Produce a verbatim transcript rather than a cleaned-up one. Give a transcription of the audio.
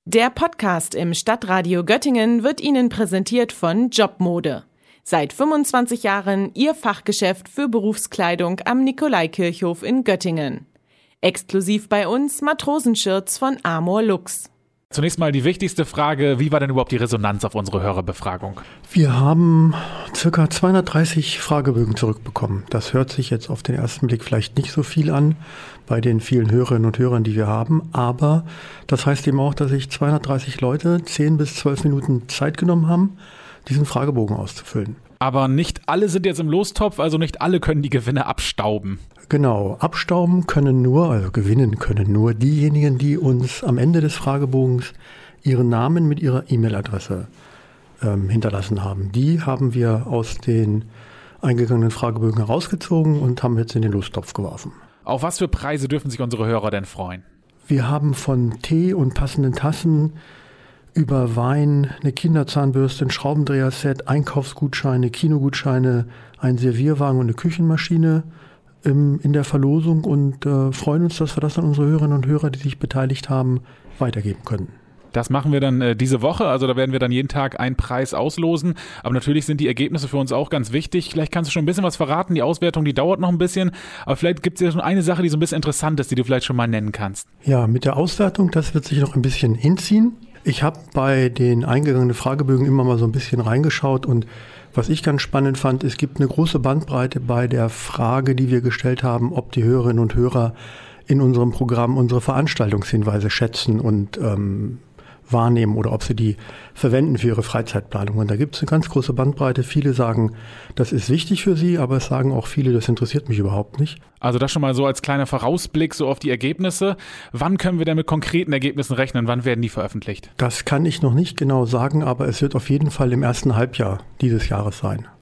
Der Podcast im Stadtradio Göttingen wird Ihnen präsentiert von Jobmode. Seit fünfundzwanzig Jahren Ihr Fachgeschäft für Berufskleidung am Nikolaikirchhof in Göttingen. Exklusiv bei uns Matrosenshirts von Amor Lux. Zunächst mal die wichtigste Frage, wie war denn überhaupt die Resonanz auf unsere Hörerbefragung? Wir haben ca. zweihundertdreißig Fragebögen zurückbekommen. Das hört sich jetzt auf den ersten Blick vielleicht nicht so viel an bei den vielen Hörerinnen und Hörern, die wir haben. Aber das heißt eben auch, dass sich zweihundertdreißig Leute zehn bis zwölf Minuten Zeit genommen haben, diesen Fragebogen auszufüllen. Aber nicht alle sind jetzt im Lostopf, also nicht alle können die Gewinne abstauben. Genau, abstauben können nur, also gewinnen können nur diejenigen, die uns am Ende des Fragebogens ihren Namen mit ihrer E-Mail-Adresse ähm, hinterlassen haben. Die haben wir aus den eingegangenen Fragebögen herausgezogen und haben jetzt in den Lostopf geworfen. Auf was für Preise dürfen sich unsere Hörer denn freuen? Wir haben von Tee und passenden Tassen über Wein, eine Kinderzahnbürste, ein Schraubendreher-Set, Einkaufsgutscheine, Kinogutscheine, einen Servierwagen und eine Küchenmaschine im, in der Verlosung und äh, freuen uns, dass wir das an unsere Hörerinnen und Hörer, die sich beteiligt haben, weitergeben können. Das machen wir dann äh, diese Woche, also da werden wir dann jeden Tag einen Preis auslosen, aber natürlich sind die Ergebnisse für uns auch ganz wichtig. Vielleicht kannst du schon ein bisschen was verraten, die Auswertung, die dauert noch ein bisschen, aber vielleicht gibt es ja schon eine Sache, die so ein bisschen interessant ist, die du vielleicht schon mal nennen kannst. Ja, mit der Auswertung, das wird sich noch ein bisschen hinziehen. Ich habe bei den eingegangenen Fragebögen immer mal so ein bisschen reingeschaut und was ich ganz spannend fand, es gibt eine große Bandbreite bei der Frage, die wir gestellt haben, ob die Hörerinnen und Hörer in unserem Programm unsere Veranstaltungshinweise schätzen und ähm, wahrnehmen oder ob sie die verwenden für ihre Freizeitplanung. Und da gibt es eine ganz große Bandbreite. Viele sagen, das ist wichtig für sie, aber es sagen auch viele, das interessiert mich überhaupt nicht. Also das schon mal so als kleiner Vorausblick so auf die Ergebnisse. Wann können wir denn mit konkreten Ergebnissen rechnen? Wann werden die veröffentlicht? Das kann ich noch nicht genau sagen, aber es wird auf jeden Fall im ersten Halbjahr dieses Jahres sein.